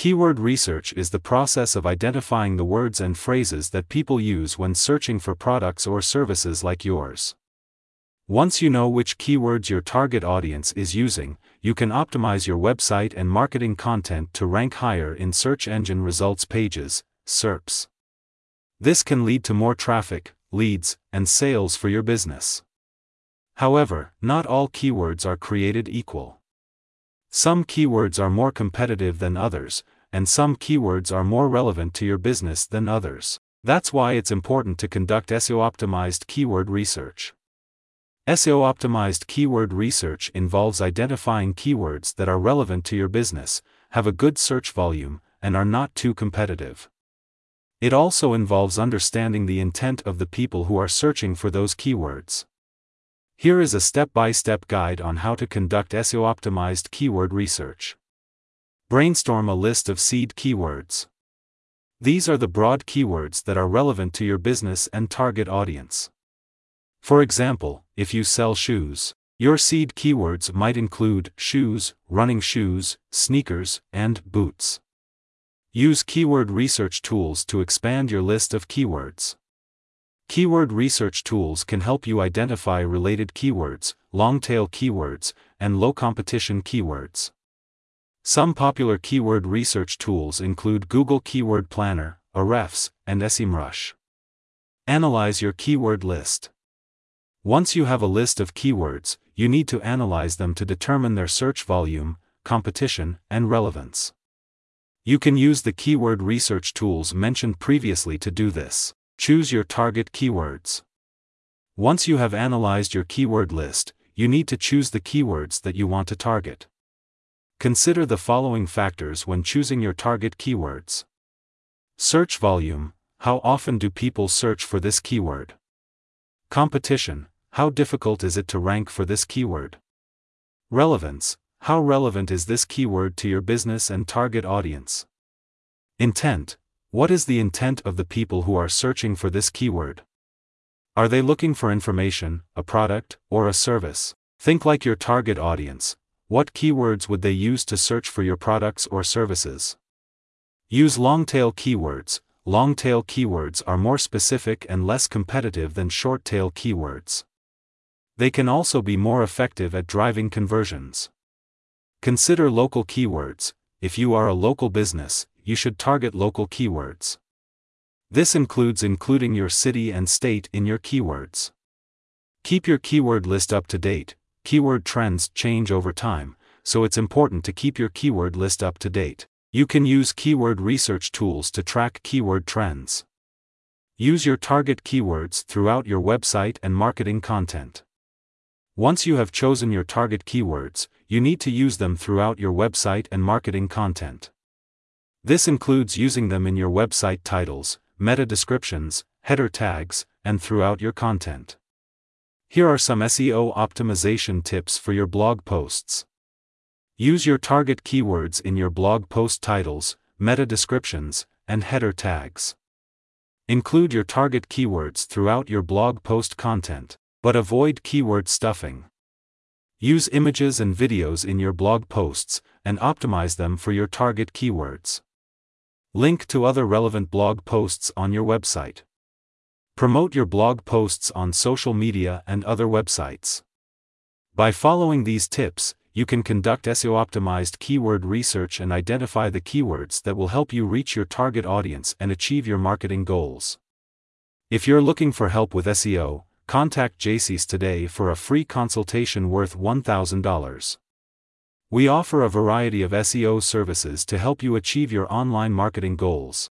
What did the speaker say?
Keyword research is the process of identifying the words and phrases that people use when searching for products or services like yours. Once you know which keywords your target audience is using, you can optimize your website and marketing content to rank higher in search engine results pages, SERPs. This can lead to more traffic, leads, and sales for your business. However, not all keywords are created equal. Some keywords are more competitive than others, and some keywords are more relevant to your business than others. That's why it's important to conduct SEO-optimized keyword research. SEO-optimized keyword research involves identifying keywords that are relevant to your business, have a good search volume, and are not too competitive. It also involves understanding the intent of the people who are searching for those keywords. Here is a step-by-step guide on how to conduct SEO-optimized keyword research. Brainstorm a list of seed keywords. These are the broad keywords that are relevant to your business and target audience. For example, if you sell shoes, your seed keywords might include shoes, running shoes, sneakers, and boots. Use keyword research tools to expand your list of keywords. Keyword research tools can help you identify related keywords, long-tail keywords, and low-competition keywords. Some popular keyword research tools include Google Keyword Planner, Ahrefs, and SEMrush. Analyze your keyword list. Once you have a list of keywords, you need to analyze them to determine their search volume, competition, and relevance. You can use the keyword research tools mentioned previously to do this. Choose your target keywords. Once you have analyzed your keyword list, you need to choose the keywords that you want to target. Consider the following factors when choosing your target keywords. Search volume: how often do people search for this keyword? Competition: how difficult is it to rank for this keyword? Relevance: how relevant is this keyword to your business and target audience? Intent: what is the intent of the people who are searching for this keyword? Are they looking for information, a product, or a service? Think like your target audience. What keywords would they use to search for your products or services? Use long-tail keywords. Long-tail keywords are more specific and less competitive than short-tail keywords. They can also be more effective at driving conversions. Consider local keywords. If you are a local business, you should target local keywords. This includes including your city and state in your keywords. Keep your keyword list up to date. Keyword trends change over time, so it's important to keep your keyword list up to date. You can use keyword research tools to track keyword trends. Use your target keywords throughout your website and marketing content. Once you have chosen your target keywords, you need to use them throughout your website and marketing content. This includes using them in your website titles, meta descriptions, header tags, and throughout your content. Here are some SEO optimization tips for your blog posts. Use your target keywords in your blog post titles, meta descriptions, and header tags. Include your target keywords throughout your blog post content, but avoid keyword stuffing. Use images and videos in your blog posts, and optimize them for your target keywords. Link to other relevant blog posts on your website. Promote your blog posts on social media and other websites. By following these tips, you can conduct SEO-optimized keyword research and identify the keywords that will help you reach your target audience and achieve your marketing goals. If you're looking for help with SEO, contact JC's today for a free consultation worth $1,000. We offer a variety of SEO services to help you achieve your online marketing goals.